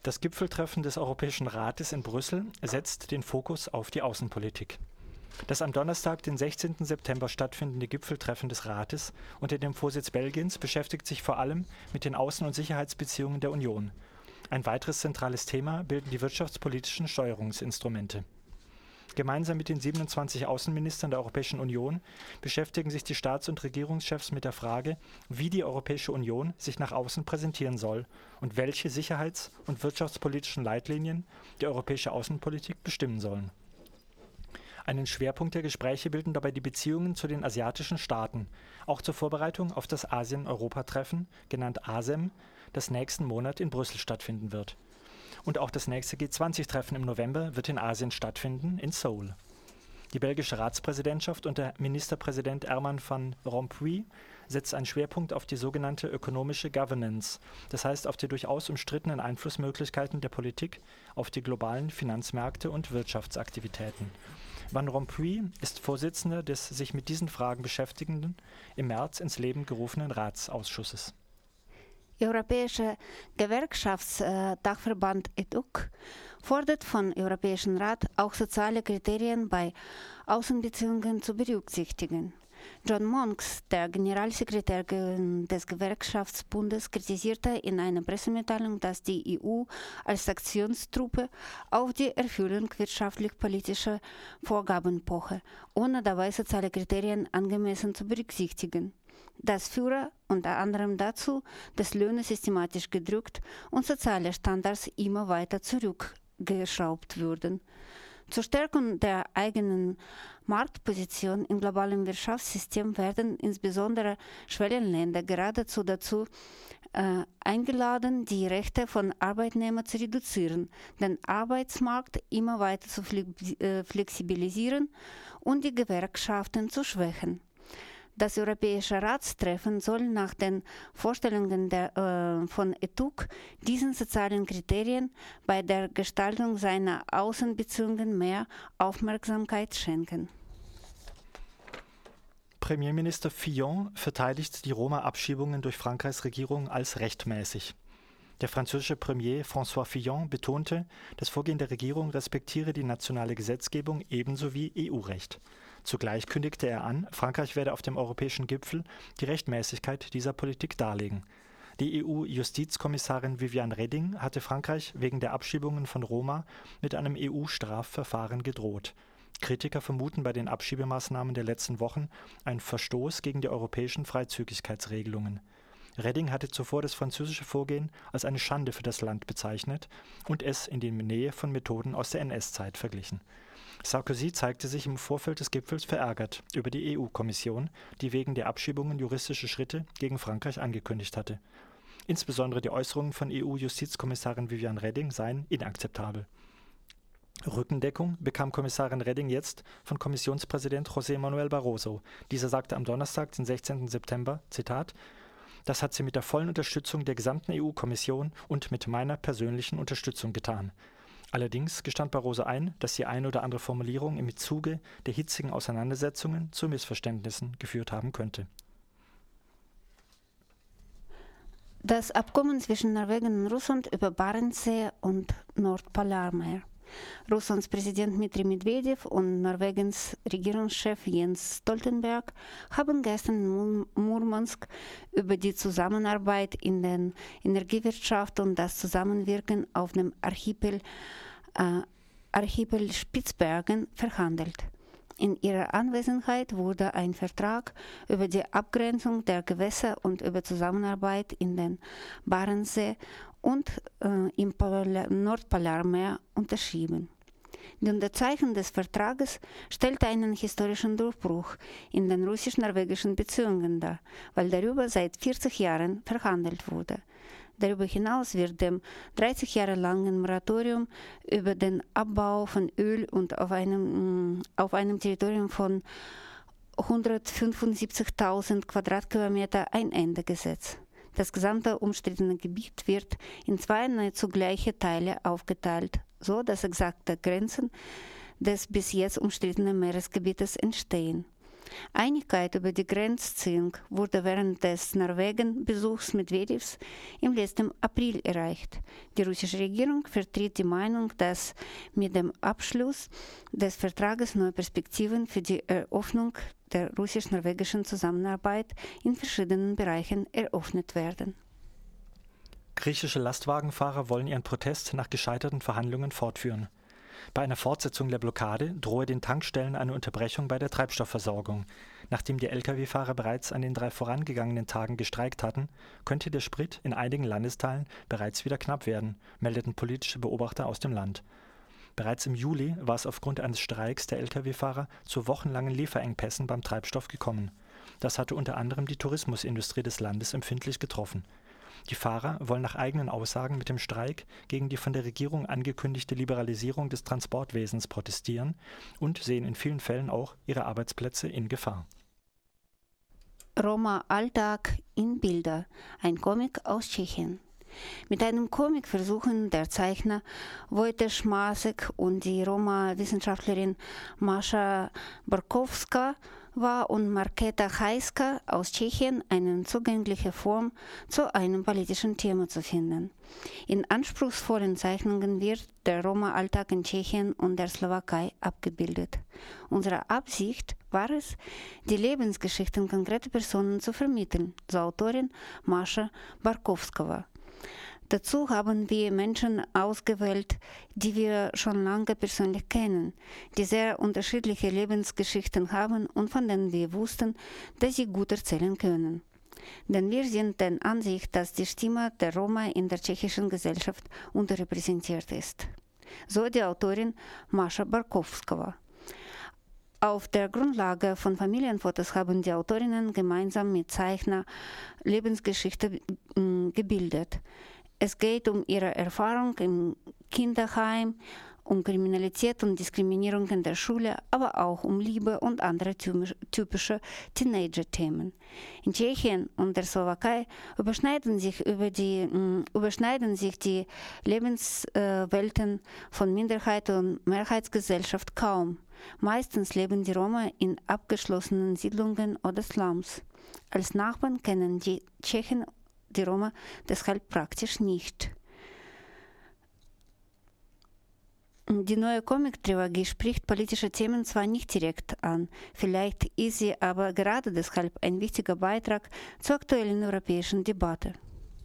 Das Gipfeltreffen des Europäischen Rates in Brüssel setzt den Fokus auf die Außenpolitik. Das am Donnerstag, den 16. September stattfindende Gipfeltreffen des Rates unter dem Vorsitz Belgiens beschäftigt sich vor allem mit den Außen- und Sicherheitsbeziehungen der Union. Ein weiteres zentrales Thema bilden die wirtschaftspolitischen Steuerungsinstrumente. Gemeinsam mit den 27 Außenministern der Europäischen Union beschäftigen sich die Staats- und Regierungschefs mit der Frage, wie die Europäische Union sich nach außen präsentieren soll und welche sicherheits- und wirtschaftspolitischen Leitlinien die europäische Außenpolitik bestimmen sollen. Einen Schwerpunkt der Gespräche bilden dabei die Beziehungen zu den asiatischen Staaten, auch zur Vorbereitung auf das Asien-Europa-Treffen, genannt ASEM, das nächsten Monat in Brüssel stattfinden wird. Und auch das nächste G20-Treffen im November wird in Asien stattfinden, in Seoul. Die belgische Ratspräsidentschaft unter Ministerpräsident Herman van Rompuy setzt einen Schwerpunkt auf die sogenannte ökonomische Governance, das heißt auf die durchaus umstrittenen Einflussmöglichkeiten der Politik auf die globalen Finanzmärkte und Wirtschaftsaktivitäten. Van Rompuy ist Vorsitzender des sich mit diesen Fragen beschäftigenden, im März ins Leben gerufenen Ratsausschusses. Europäischer Gewerkschaftsdachverband ETUC fordert vom Europäischen Rat auch soziale Kriterien bei Außenbeziehungen zu berücksichtigen. John Monks, der Generalsekretär des Gewerkschaftsbundes, kritisierte in einer Pressemitteilung, dass die EU als Aktionstruppe auf die Erfüllung wirtschaftlich-politischer Vorgaben poche, ohne dabei soziale Kriterien angemessen zu berücksichtigen. Das führe unter anderem dazu, dass Löhne systematisch gedrückt und soziale Standards immer weiter zurückgeschraubt würden. Zur Stärkung der eigenen Marktposition im globalen Wirtschaftssystem werden insbesondere Schwellenländer geradezu dazu eingeladen, die Rechte von Arbeitnehmern zu reduzieren, den Arbeitsmarkt immer weiter zu flexibilisieren und die Gewerkschaften zu schwächen. Das Europäische Ratstreffen soll nach den Vorstellungen von ETUC diesen sozialen Kriterien bei der Gestaltung seiner Außenbeziehungen mehr Aufmerksamkeit schenken. Premierminister Fillon verteidigt die Roma-Abschiebungen durch Frankreichs Regierung als rechtmäßig. Der französische Premier François Fillon betonte, das Vorgehen der Regierung respektiere die nationale Gesetzgebung ebenso wie EU-Recht. Zugleich kündigte er an, Frankreich werde auf dem europäischen Gipfel die Rechtmäßigkeit dieser Politik darlegen. Die EU-Justizkommissarin Viviane Reding hatte Frankreich wegen der Abschiebungen von Roma mit einem EU-Strafverfahren gedroht. Kritiker vermuten bei den Abschiebemaßnahmen der letzten Wochen einen Verstoß gegen die europäischen Freizügigkeitsregelungen. Reding hatte zuvor das französische Vorgehen als eine Schande für das Land bezeichnet und es in die Nähe von Methoden aus der NS-Zeit verglichen. Sarkozy zeigte sich im Vorfeld des Gipfels verärgert über die EU-Kommission, die wegen der Abschiebungen juristische Schritte gegen Frankreich angekündigt hatte. Insbesondere die Äußerungen von EU-Justizkommissarin Viviane Reding seien inakzeptabel. Rückendeckung bekam Kommissarin Reding jetzt von Kommissionspräsident José Manuel Barroso. Dieser sagte am Donnerstag, den 16. September, Zitat, das hat sie mit der vollen Unterstützung der gesamten EU-Kommission und mit meiner persönlichen Unterstützung getan. Allerdings gestand Barroso ein, dass die eine oder andere Formulierung im Zuge der hitzigen Auseinandersetzungen zu Missverständnissen geführt haben könnte. Das Abkommen zwischen Norwegen und Russland über Barentssee und Nordpolarmeer. Russlands Präsident Dmitri Medvedev und Norwegens Regierungschef Jens Stoltenberg haben gestern in Murmansk über die Zusammenarbeit in der Energiewirtschaft und das Zusammenwirken auf dem Archipel Spitzbergen verhandelt. In ihrer Anwesenheit wurde ein Vertrag über die Abgrenzung der Gewässer und über Zusammenarbeit in den Barentssee und im Nordpolarmeer unterschrieben. Die Unterzeichnung des Vertrages stellte einen historischen Durchbruch in den russisch-norwegischen Beziehungen dar, weil darüber seit 40 Jahren verhandelt wurde. Darüber hinaus wird dem 30 Jahre langen Moratorium über den Abbau von Öl und auf einem Territorium von 175.000 Quadratkilometer ein Ende gesetzt. Das gesamte umstrittene Gebiet wird in zwei nahezu gleiche Teile aufgeteilt, so dass exakte Grenzen des bis jetzt umstrittenen Meeresgebietes entstehen. Einigkeit über die Grenzziehung wurde während des Norwegen-Besuchs Medvedevs im letzten April erreicht. Die russische Regierung vertritt die Meinung, dass mit dem Abschluss des Vertrages neue Perspektiven für die Eröffnung der russisch-norwegischen Zusammenarbeit in verschiedenen Bereichen eröffnet werden. Griechische Lastwagenfahrer wollen ihren Protest nach gescheiterten Verhandlungen fortführen. Bei einer Fortsetzung der Blockade drohe den Tankstellen eine Unterbrechung bei der Treibstoffversorgung. Nachdem die Lkw-Fahrer bereits an den 3 vorangegangenen Tagen gestreikt hatten, könnte der Sprit in einigen Landesteilen bereits wieder knapp werden, meldeten politische Beobachter aus dem Land. Bereits im Juli war es aufgrund eines Streiks der Lkw-Fahrer zu wochenlangen Lieferengpässen beim Treibstoff gekommen. Das hatte unter anderem die Tourismusindustrie des Landes empfindlich getroffen. Die Fahrer wollen nach eigenen Aussagen mit dem Streik gegen die von der Regierung angekündigte Liberalisierung des Transportwesens protestieren und sehen in vielen Fällen auch ihre Arbeitsplätze in Gefahr. Roma-Alltag in Bilder, ein Comic aus Tschechien. Mit einem Comic versuchen der Zeichner Wojtek Masek und die Roma-Wissenschaftlerin Mascha Borkowska und Markéta Hajska aus Tschechien eine zugängliche Form zu einem politischen Thema zu finden. In anspruchsvollen Zeichnungen wird der Roma-Alltag in Tschechien und der Slowakei abgebildet. Unsere Absicht war es, die Lebensgeschichten konkreter Personen zu vermitteln, so Autorin Mascha Borkowska. Dazu haben wir Menschen ausgewählt, die wir schon lange persönlich kennen, die sehr unterschiedliche Lebensgeschichten haben und von denen wir wussten, dass sie gut erzählen können. Denn wir sind der Ansicht, dass die Stimme der Roma in der tschechischen Gesellschaft unterrepräsentiert ist. So die Autorin Mascha Borkowska. Auf der Grundlage von Familienfotos haben die Autorinnen gemeinsam mit Zeichner Lebensgeschichte gebildet. Es geht um ihre Erfahrung im Kinderheim, um Kriminalität und Diskriminierung in der Schule, aber auch um Liebe und andere typische Teenager-Themen. In Tschechien und der Slowakei überschneiden sich die Lebenswelten von Minderheit und Mehrheitsgesellschaft kaum. Meistens leben die Roma in abgeschlossenen Siedlungen oder Slums. Als Nachbarn kennen die Tschechen die Roma deshalb praktisch nicht. Die neue Comic-Trilogie spricht politische Themen zwar nicht direkt an, vielleicht ist sie aber gerade deshalb ein wichtiger Beitrag zur aktuellen europäischen Debatte.